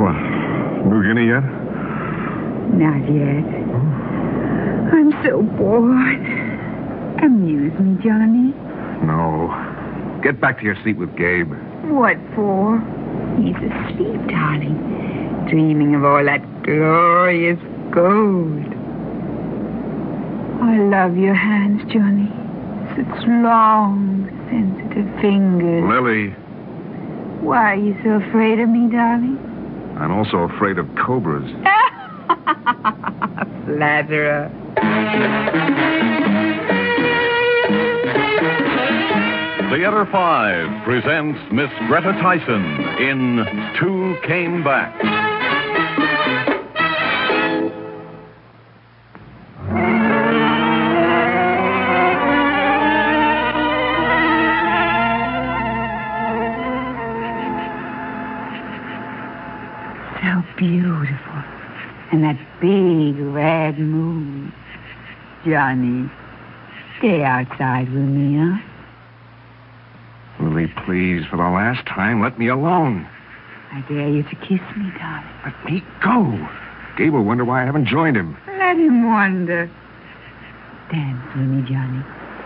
What? New Guinea yet? Not yet. I'm so bored. Amuse me, Johnny. No. Get back to your seat with Gabe. What for? He's asleep, darling. Dreaming of all that glorious gold. I love your hands, Johnny. Such long, sensitive fingers. Lily. Why are you so afraid of me, darling? I'm also afraid of cobras. Flatterer. Theater 5 presents Miss Greta Tyson in Two Came Back. So beautiful. And that big red moon. Johnny, stay outside with me, huh? Lily, please, for the last time, let me alone. I dare you to kiss me, darling. Let me go. Gabe will wonder why I haven't joined him. Let him wonder. Dance with me, Johnny.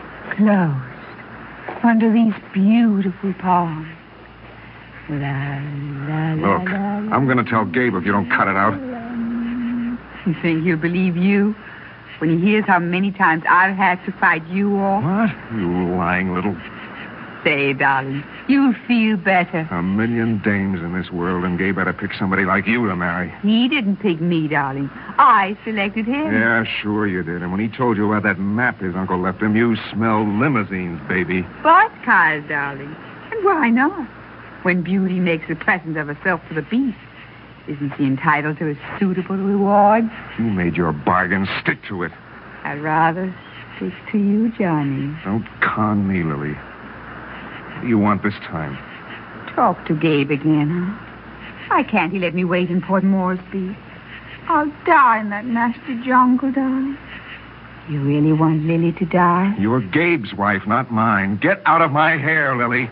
Close. Under these beautiful palms. La, la, Look, la, la, I'm going to tell Gabe if you don't cut it out. You think he'll believe you when he hears how many times I've had to fight you off? What? You lying little... Say, darling, you'll feel better. A million dames in this world, and Gabe had to pick somebody like you to marry. He didn't pick me, darling. I selected him. Yeah, sure you did. And when he told you about that map his uncle left him, you smelled limousines, baby. But, Kyle, darling, and why not? When beauty makes a present of herself to the beast, isn't she entitled to a suitable reward? You made your bargain. Stick to it. I'd rather stick to you, Johnny. Don't con me, Lily. What do you want this time? Talk to Gabe again, huh? Why can't he let me wait in Port Moresby? I'll die in that nasty jungle, darling. You really want Lily to die? You're Gabe's wife, not mine. Get out of my hair, Lily.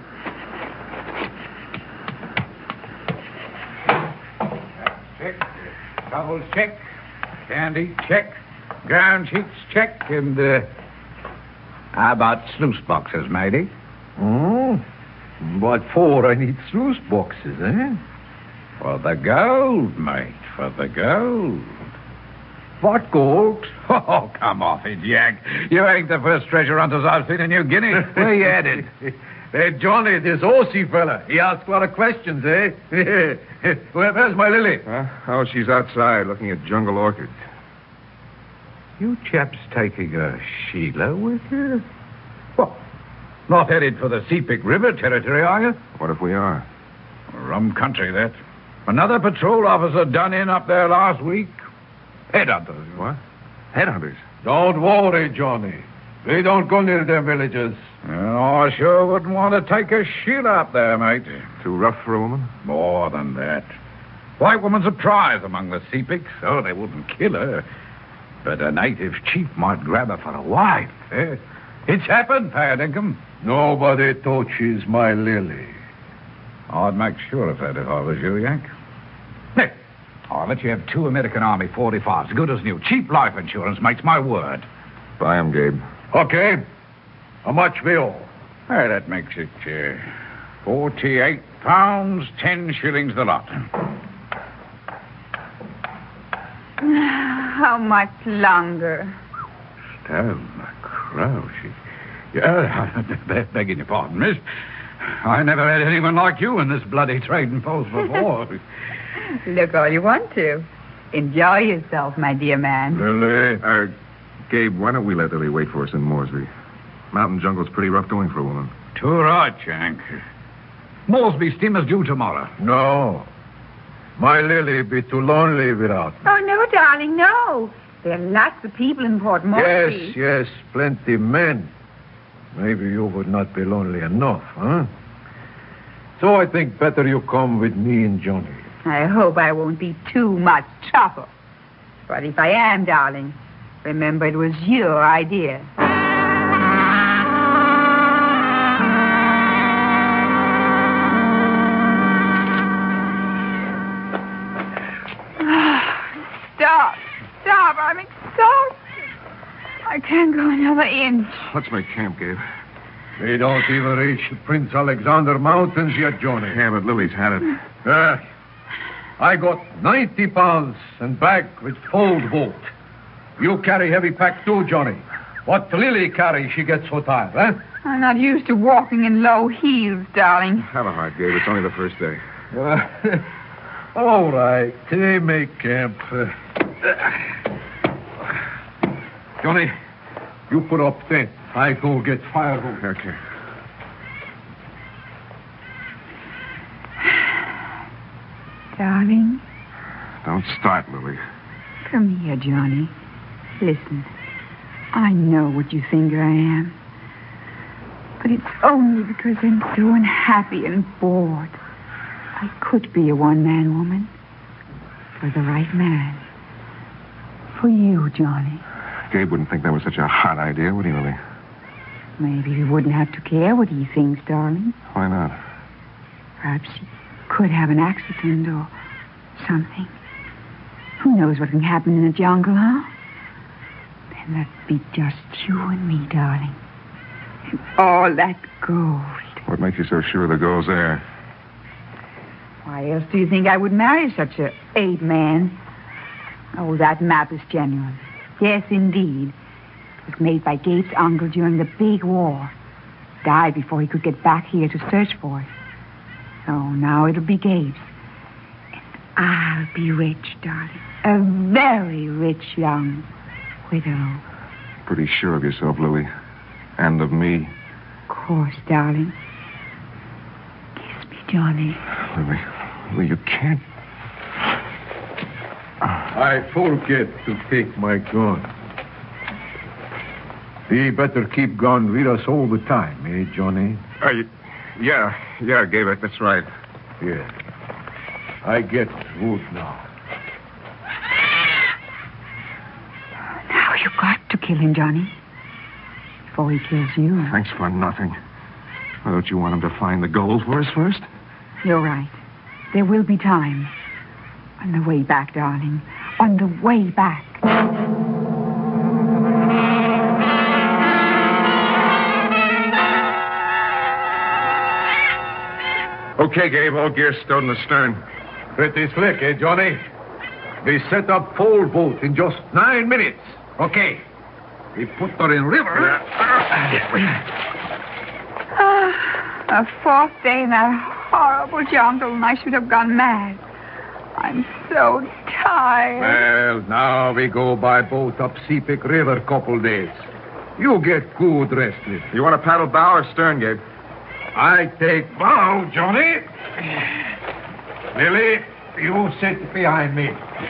Check. Towels check. Candy check. Ground sheets check. And, how about sluice boxes, matey? Oh? What for I need sluice boxes, eh? For the gold, mate. For the gold. What gold? Oh, come off it, Jack. You ain't the first treasure hunters I've seen in New Guinea. Where you headed? Hey, Johnny, this Aussie fella. He asks a lot of questions, eh? Where's my Lily? Oh, she's outside looking at jungle orchids. You chaps taking a Sheila with you? What? Not headed for the Sepik River territory, are you? What if we are? Rum country, that. Another patrol officer done in up there last week. Headhunters. What? Headhunters? Don't worry, Johnny. We don't go near them villages. Well, I sure wouldn't want to take a Sheila up there, mate. Too rough for a woman? More than that. White woman's a prize among the Sepiks, so they wouldn't kill her. But a native chief might grab her for a wife, eh? It's happened, Dinkum. Nobody touches my Lily. I'd make sure of that if I was you, Yank. Nick, I'll let you have 2 American Army 45s, good as new. Cheap life insurance, mate's my word. Buy him, Gabe. Okay. How much for all? Hey, that makes it 48 pounds, 10 shillings the lot. How much longer? Stab my crow. Begging your pardon, miss. I never had anyone like you in this bloody trading post before. Look all you want to. Enjoy yourself, my dear man. Lily. Gabe, why don't we let Lily wait for us in Moresby? Mountain jungle's pretty rough going for a woman. Too right, Shank. Moresby steamer's due tomorrow. No. My Lily be too lonely without me. Oh, no, darling, no. There are lots of people in Port Moresby. Yes, plenty men. Maybe you would not be lonely enough, huh? So I think better you come with me and Johnny. I hope I won't be too much trouble. But if I am, darling, remember it was your idea. can't go another inch. Let's make camp, Gabe. We don't even reach the Prince Alexander Mountains yet, Johnny. Yeah, but Lily's had it. I got 90 pounds and back with fold boat. You carry heavy pack too, Johnny. What Lily carry, she gets so tired, huh? I'm not used to walking in low heels, darling. Have a heart, Gabe. It's only the first day. All right. They make camp. Johnny, you put up tent. I go get firewood. Okay. Darling, Don't start, Lily. come here, Johnny. Listen, I know what you think I am. But it's only because I'm so unhappy and bored. I could be a one-man woman. For the right man. For you, Johnny. Gabe wouldn't think that was such a hot idea, would he, Lily? Maybe he wouldn't have to care what he thinks, darling. Why not? Perhaps he could have an accident or something. Who knows what can happen in the jungle, huh? Then that'd be just you and me, darling. And all that gold. What makes you so sure the gold's there? Why else do you think I would marry such a ape man? Oh, that map is genuine. Yes, indeed. It was made by Gabe's uncle during the big war. Died before he could get back here to search for it. So now it'll be Gabe's. And I'll be rich, darling. A very rich young widow. Pretty sure of yourself, Lily. And of me. Of course, darling. Kiss me, Johnny. Lily, you can't. I forget to take my gun. We better keep gun with us all the time, eh, Johnny? Yeah, Gabe, that's right. Yeah. I get wood now. Now you got to kill him, Johnny. Before he kills you. Thanks for nothing. Why don't you want him to find the gold for us first? You're right. There will be time. On the way back, darling. On the way back. Okay, Gabe, all gear stowed in the stern. Pretty slick, eh, Johnny? We set up pole boat in just 9 minutes. Okay. We put her in river. A fourth day in that horrible jungle, and I should have gone mad. I'm so tired. Well, now we go by boat up Sepik River couple days. You get good rest, Lily. You want to paddle bow or stern, Gabe? I take bow, Johnny. Lily, you sit behind me.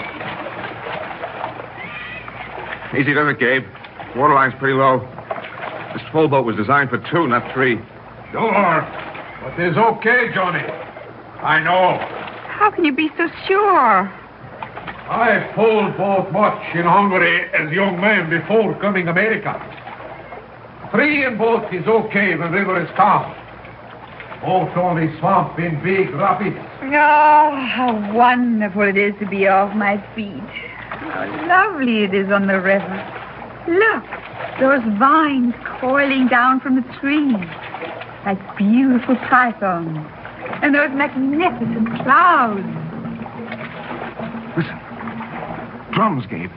Easy does it, Gabe. Waterline's pretty low. This full boat was designed for 2, not 3. Sure. But it's okay, Johnny. I know. How can you be so sure? I pulled boat much in Hungary as young man before coming America. 3 in boat is okay when river is calm. Boat only swamp in big rapids. Oh, how wonderful it is to be off my feet. How lovely it is on the river. Look, those vines coiling down from the trees like beautiful pythons. And those magnificent clouds. Listen. Drums, Gabe.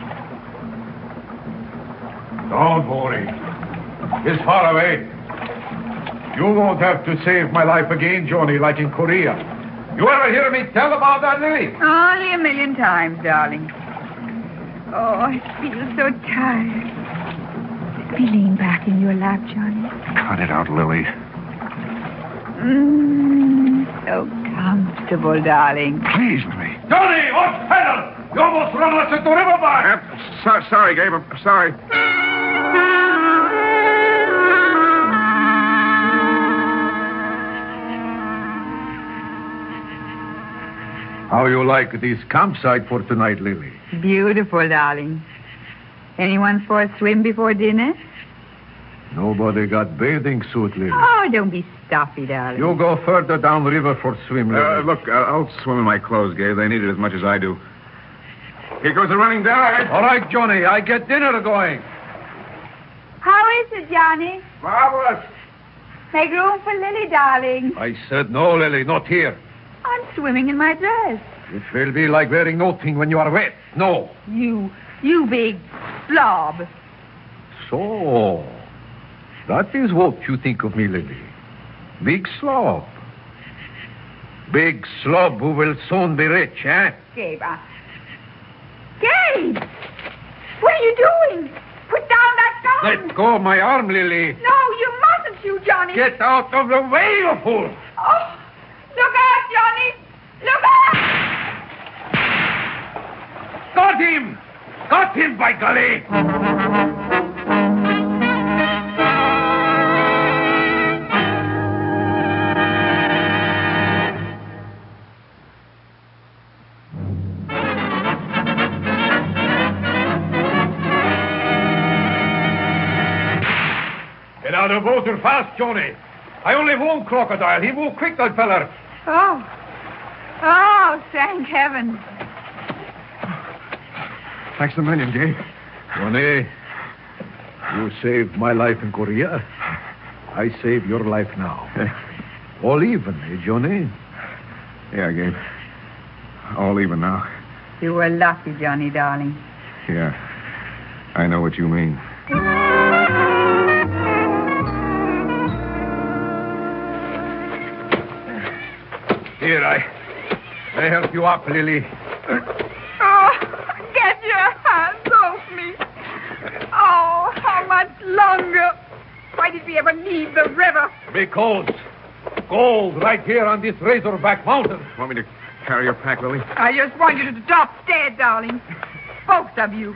Don't worry. It's far away. You won't have to save my life again, Johnny, like in Korea. You ever hear me tell about that, Lily? Only a million times, darling. Oh, I feel so tired. Let me lean back in your lap, Johnny. Cut it out, Lily. So comfortable, darling. Please, Lily. Johnny, what pedal? You almost run us into riverbank. Sorry, Gabe. I'm sorry. How you like this campsite for tonight, Lily? Beautiful, darling. Anyone for a swim before dinner? Nobody got bathing suit, Lily. Oh, don't be stuffy, darling. You go further down the river for swim, Lily. Look, I'll swim in my clothes, Gabe. They need it as much as I do. Here goes the running tide. All right, Johnny, I get dinner going. How is it, Johnny? Marvelous. Make room for Lily, darling. I said no, Lily, not here. I'm swimming in my dress. It will be like wearing nothing when you are wet. No. You big slob. So, that is what you think of me, Lily. Big slob. Big slob who will soon be rich, eh? Gabe, Gabe! What are you doing? Put down that gun! Let go of my arm, Lily. No, you mustn't shoot, Johnny. Get out of the way, you fool! Oh, look out, Johnny! Look out! Got him! Got him, by golly! Get out of the water fast, Johnny. I only have one crocodile. He move quick, that feller. Oh, thank heaven. Thanks a million, Gabe. Johnny, you saved my life in Korea. I save your life now. All even, eh, Johnny? Yeah, Gabe. All even now. You were lucky, Johnny, darling. Yeah. I know what you mean. Here, I help you up, Lily. Oh, get your hands off me. Oh, how much longer? Why did we ever leave the river? Because gold right here on this Razorback Mountain. Want me to carry your pack, Lily? I just want you to drop dead, darling. Both of you.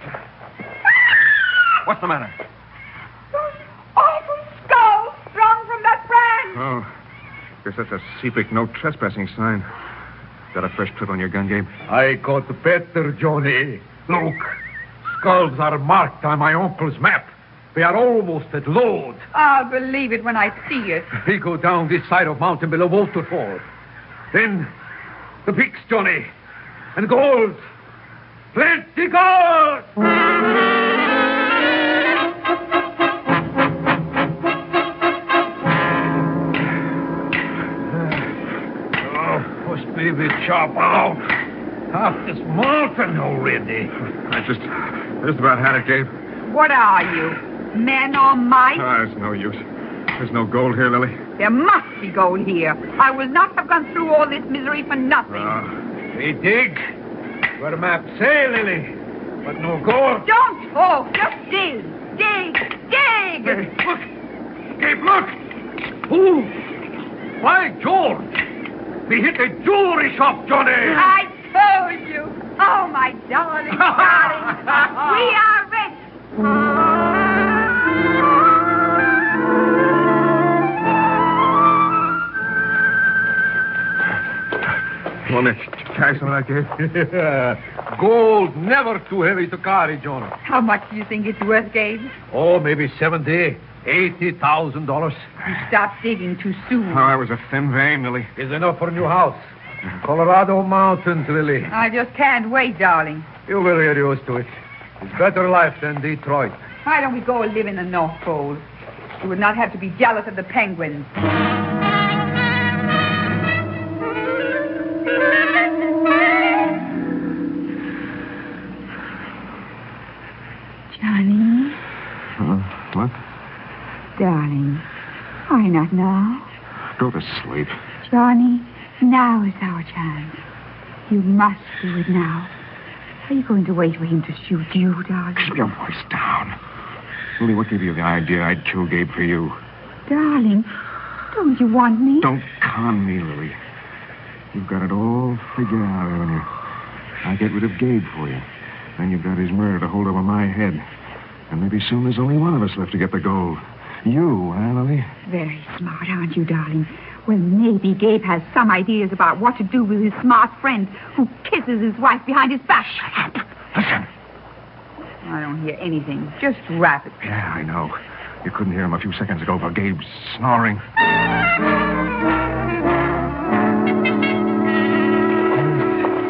What's the matter? Those awful skulls sprung from that branch. Oh, guess that's a Sepik no trespassing sign. Got a fresh clip on your gun, Gabe? I got better, Johnny. Look, skulls are marked on my uncle's map. We are almost at Lord. I'll believe it when I see it. We go down this side of mountain below waterfall. Then the peaks, Johnny. And gold. Plenty gold! Must be a bit sharp out. Half this mountain already. I just about had it, Gabe. What are you? Men or mice? There's no use. There's no gold here, Lily. There must be gold here. I will not have gone through all this misery for nothing. We dig. Where map say, Lily. But no gold. Don't talk. Just dig. Dig. Dig. Hey, look. Gabe, look. Ooh. By George. We hit a jewelry shop, Johnny. I told you. Oh, my darling, darling. We are rich. Want me to carry some of that, Gabe? Gold never too heavy to carry, Johnny. How much do you think it's worth, Gabe? Oh, maybe $70,000, $80,000. You stopped digging too soon. Oh, that was a thin vein, Lily. Is enough for a new house. Colorado Mountains, Lily. I just can't wait, darling. You will get used to it. It's better life than Detroit. Why don't we go live in the North Pole? You would not have to be jealous of the penguins. Johnny? What? Darling, why not now? Go to sleep. Johnny, now is our chance. You must do it now. Are you going to wait for him to shoot you, darling? Keep your voice down. Lily, what gave you the idea I'd kill Gabe for you? Darling, don't you want me? Don't con me, Lily. You've got it all figured out, haven't you? I'll get rid of Gabe for you. Then you've got his murder to hold over my head. And maybe soon there's only one of us left to get the gold. You, huh, Lily? Very smart, aren't you, darling? Well, maybe Gabe has some ideas about what to do with his smart friend who kisses his wife behind his back. Shut up. Listen. I don't hear anything. Just rap it. Yeah, I know. You couldn't hear him a few seconds ago for Gabe's snoring.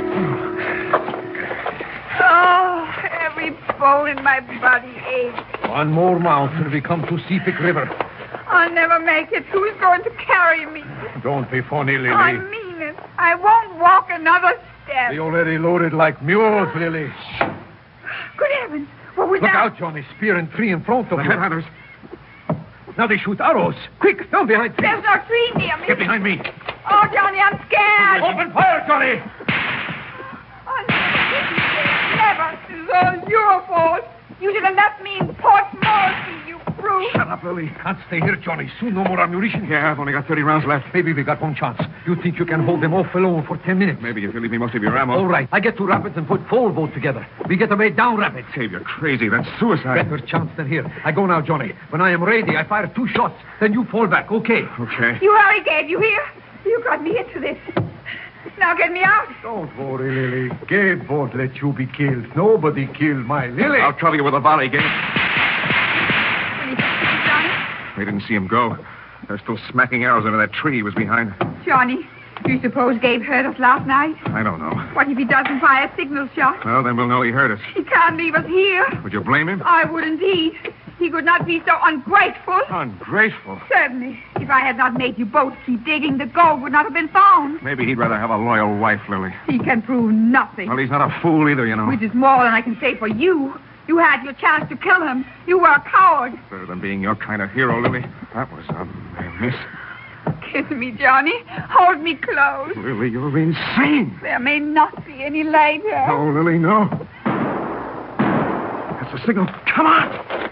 Oh, every bone in my body aches. One more mouth and we come to Sepik River. I'll never make it. Who's going to carry me? Don't be funny, Lily. I mean it. I won't walk another step. They already loaded like mules, Lily. Good heavens. What was Look that? out, Johnny. Spear and tree in front of The you. headhunters. Now they shoot arrows. Quick, down behind me. There's no tree near me. Get behind me. Oh, Johnny, I'm scared. Open fire, Johnny. Oh, never. It's all your fault. You should have left me in Port Moresby, you brute. Shut up, Lily. Can't stay here, Johnny. Soon no more ammunition. Yeah, I've only got 30 rounds left. Maybe we got one chance. You think you can hold them off alone for 10 minutes? Maybe if you leave me most of your ammo. All right. I get to rapids and put full boat together. We get away down rapids. Dave, you're crazy. That's suicide. Better chance than here. I go now, Johnny. When I am ready, I fire 2 shots. Then you fall back. Okay. Okay. You hurry, Gabe. You hear? You got me into this. Now get me out. Don't worry, Lily. Gabe won't let you be killed. Nobody killed my Lily. I'll trouble you with a volley, Gabe. Any pictures, Johnny? We didn't see him go. They're still smacking arrows into that tree he was behind. Johnny, do you suppose Gabe heard us last night? I don't know. What if he doesn't fire a signal shot? Well, then we'll know he heard us. He can't leave us here. Would you blame him? I would indeed. He could not be so ungrateful. Ungrateful. Certainly. If I had not made you both keep digging, the gold would not have been found. Maybe he'd rather have a loyal wife, Lily. He can prove nothing. Well, he's not a fool either, you know. Which is more than I can say for you. You had your chance to kill him. You were a coward. Better than being your kind of hero, Lily. That was a miss. Kiss me, Johnny. Hold me close. Lily, you're insane. There may not be any light here. No, Lily, no. That's the signal. Come on.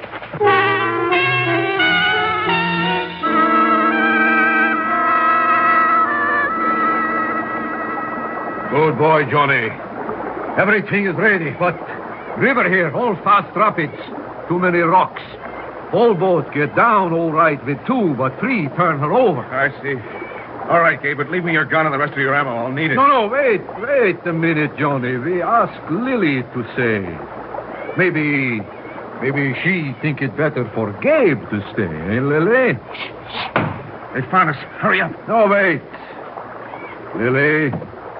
Good boy, Johnny. Everything is ready, but river here, all fast rapids. Too many rocks. All boat get down all right with 2, but 3 turn her over. I see. All right, Gabe, but leave me your gun and the rest of your ammo. I'll need it. No, wait a minute, Johnny. We ask Lily to say. Maybe she think it better for Gabe to stay, eh, Lily? They found us. Hurry up. No, wait. Lily,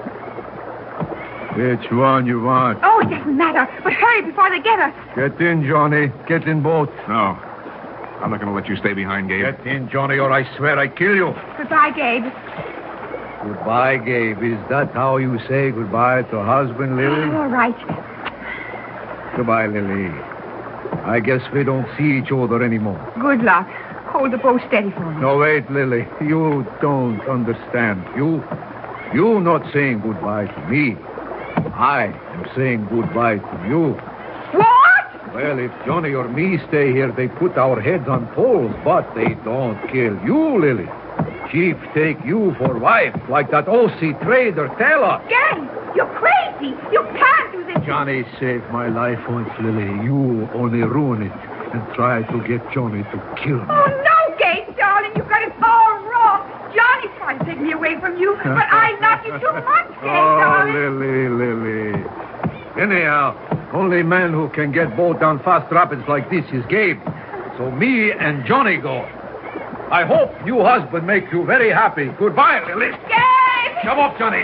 which one you want? Oh, it doesn't matter. But hurry before they get us. Get in, Johnny. Get in boat. No. I'm not going to let you stay behind, Gabe. Get in, Johnny, or I swear I kill you. Goodbye, Gabe. Goodbye, Gabe. Is that how you say goodbye to husband, Lily? All right. Goodbye, Lily. I guess we don't see each other anymore. Good luck. Hold the boat steady for me. No, wait, Lily. You don't understand. You not saying goodbye to me. I am saying goodbye to you. What? Well, if Johnny or me stay here, they put our heads on poles, but they don't kill you, Lily. Chief take you for wife, like that OC trader tell us. Gabe, you're crazy. You can't do this. Johnny saved my life once, Lily. You only ruin it and try to get Johnny to kill me. Oh, no, Gabe, darling. You got it all wrong. Johnny tried to take me away from you, but I love you too much, Gabe, darling. Lily. Anyhow, only man who can get boat down fast rapids like this is Gabe. So me and Johnny go. I hope you husband make you very happy. Goodbye, Lily. Gabe! Come up, Johnny.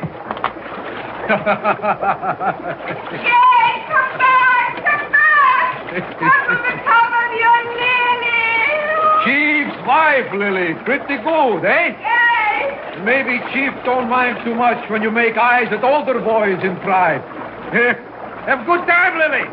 Gabe, come back! Come back! What will become of your Lily? Chief's wife, Lily. Pretty good, eh? Gabe! Maybe Chief don't mind too much when you make eyes at older boys in tribe. Have a good time, Lily.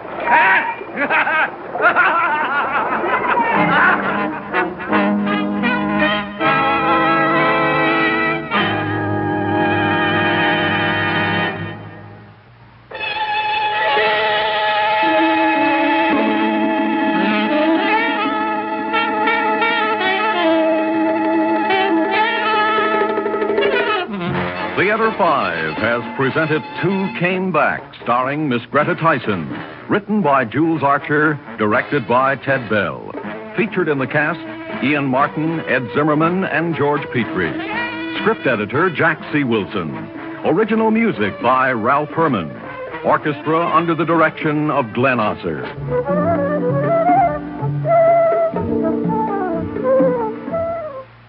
Theater 5 has presented Two Came Back, starring Miss Greta Tyson. Written by Jules Archer, directed by Ted Bell. Featured in the cast, Ian Martin, Ed Zimmerman, and George Petrie. Script editor, Jack C. Wilson. Original music by Ralph Herman. Orchestra under the direction of Glenn Osser.